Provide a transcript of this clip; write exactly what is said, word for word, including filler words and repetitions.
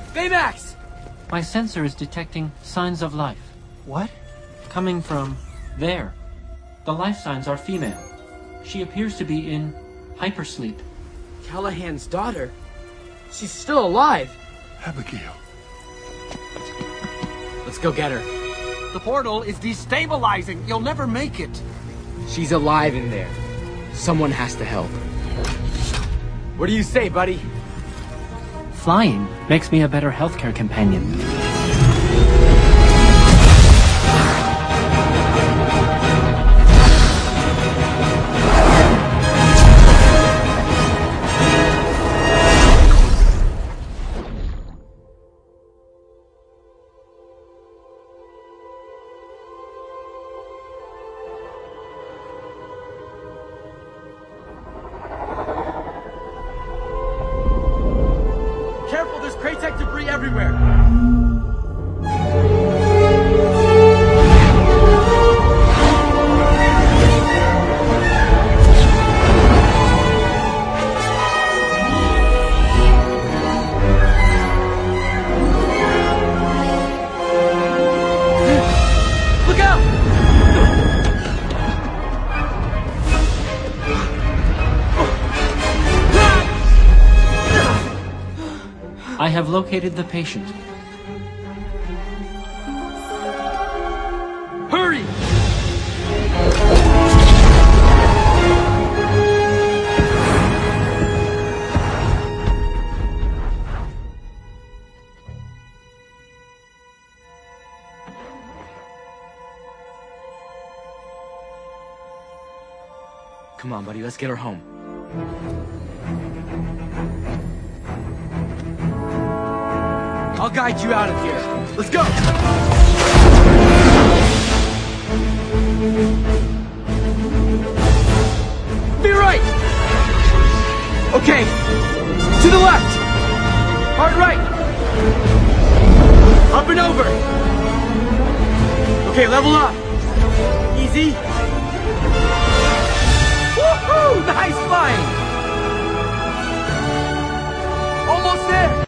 Baymax! My sensor is detecting signs of life. What? Coming from there. The life signs are female. She appears to be in hypersleep. Callahan's daughter? She's still alive. Abigail. Let's go get her. The portal is destabilizing. You'll never make it. She's alive in there. Someone has to help. What do you say, buddy? Flying makes me a better healthcare companion. Careful, there's Kraytech debris everywhere. Look out! I have located the patient. Hurry! Come on, buddy, let's get her home. I'll guide you out of here. Let's go! Be right! Okay, to the left! Hard right! Up and over! Okay, level up! Easy! Woohoo! Nice flying! Almost there!